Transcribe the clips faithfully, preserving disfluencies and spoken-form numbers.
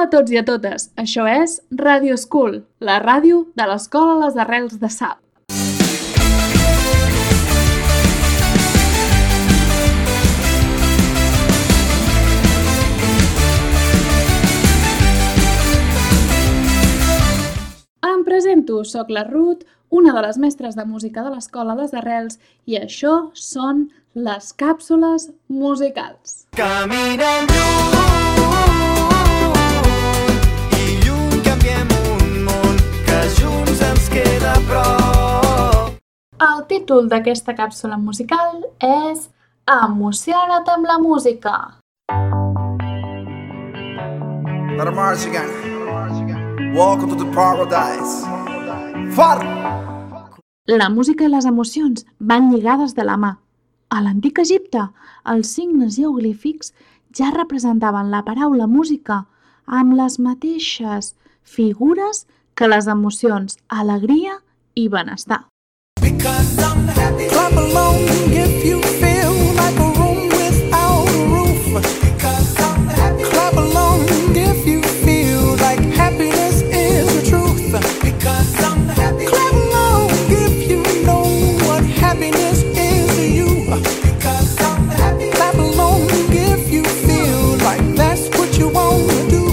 a tots i a totes, això és Radio School, la ràdio de l'Escola Les Arrels de Salt. Em presento, soc la Ruth, una de les mestres de música de l'Escola Les Arrels, i això són les càpsules musicals. Caminem lluny i lluny canviem un món que junts ens queda a prop. El títol d'aquesta càpsula musical és Emociona't amb la música. Let 'em march again. Welcome to the paradise. Far! La música i les emocions van lligades de la mà. A l'antic Egipte, els signes jeroglífics ja representaven la paraula música amb les mateixes figures que les emocions, alegria i benestar. Because I'm happy. Clap along if you feel like a room without a roof. Because I'm happy. Clap along if you feel like happiness is the truth. Because I'm happy. Clap along if you know what happiness is to you. Because I'm happy. Clap along if you feel like that's what you want to do.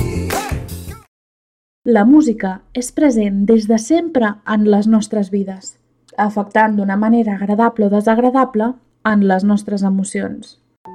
La música és present des de sempre en les nostres vides, afectant d'una manera agradable o desagradable en les nostres emocions.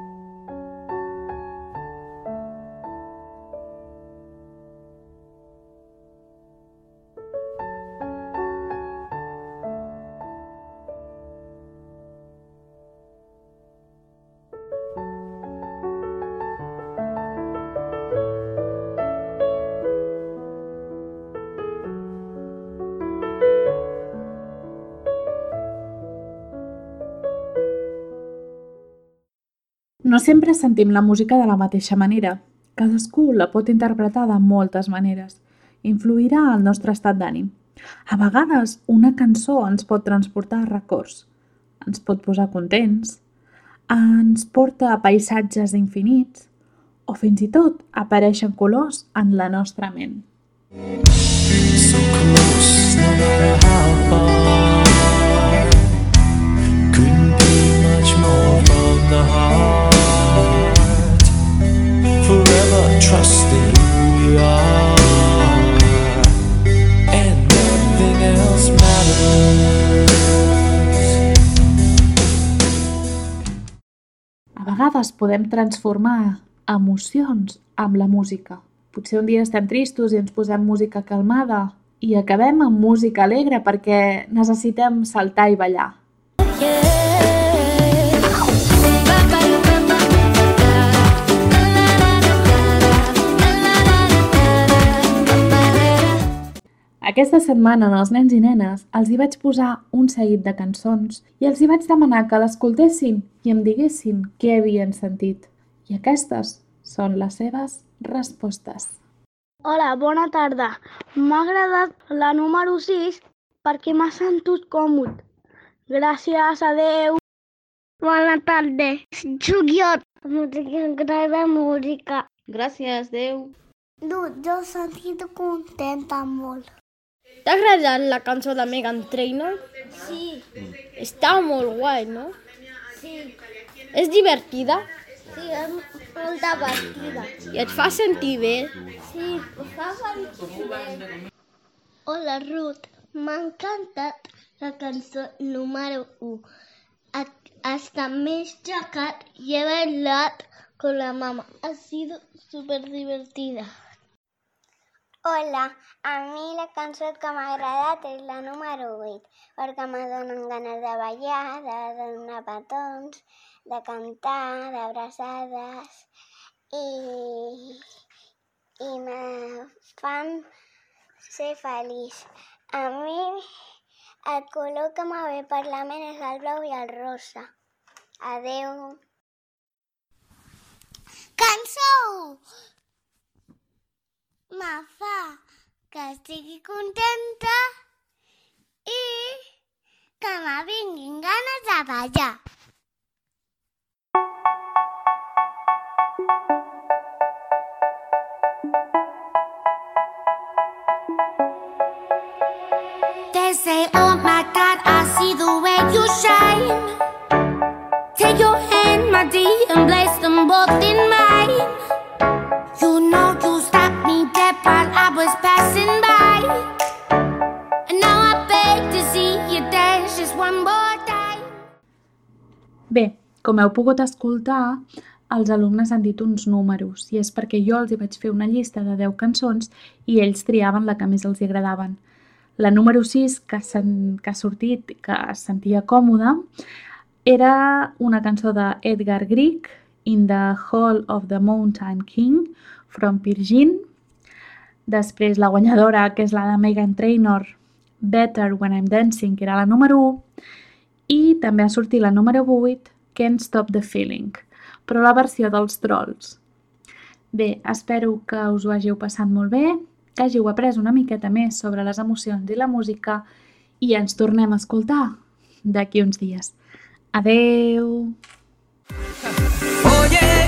No sempre sentim la música de la mateixa manera. Cadascú la pot interpretar de moltes maneres. Influirà al nostre estat d'ànim. A vegades, una cançó ens pot transportar a records, ens pot posar contents, ens porta a paisatges infinits o fins i tot apareixen colors en la nostra ment. So close, no matter how far. Couldn't be much more from the heart. Forever trusting who we are, and nothing else matters. A vegades podem transformar emocions amb la música. Potser un dia estem tristos i ens posem música calmada i acabem amb música alegre perquè necessitem saltar i ballar. Aquesta setmana als nens i nenes els hi vaig posar un seguit de cançons i els hi vaig demanar que l'escoltessin i em diguessin què havien sentit. I aquestes són les seves respostes. Hola, bona tarda. M'ha agradat la número sis perquè m'ha sentit còmode. Gràcies, adeu. Bona tarda. Soc jo. M'agrada música. Gràcies, adeu. No, jo he sentit contenta molt. T'ha agradat la cançó de Meghan Trainor? Sí, Està molt guai, no? sí, És divertida sí, és molt divertida. i et fa sentir bé. Sí, ho fa sentir bé. Hola, Ruth. M'ha encantat la cançó número u. Hasta me he chacat y he bailado con la mamá. Ha sido súper divertida. Hola, a mi la cançó que m'ha agradat és la número vuit, perquè me donen ganes de ballar, de donar petons, de cantar, d'abraçades i, i me fan ser feliç. A mi el color que me ve per la ment és el blau i el rosa. Adeu. Cançó! Me fa que estigui contenta i que me vinguin ganes de ballar. Com heu pogut escoltar, els alumnes han dit uns números i és perquè jo els hi vaig fer una llista de deu cançons i ells triaven la que més els agradaven. La número sis, que, sen, que ha sortit, que es sentia còmoda, era una cançó d'Edgar Grieg, In the Hall of the Mountain King, from Virgin. Després la guanyadora, que és la de Meghan Trainor, Better When I'm Dancing, que era la número u. I també ha sortit la número vuit, Can't Stop the Feeling, però la versió dels Trolls. Bé, espero que us ho hàgiu passat molt bé, que hàgiu après una miqueta més sobre les emocions i la música i ens tornem a escoltar d'aquí uns dies. Adeu! Oye,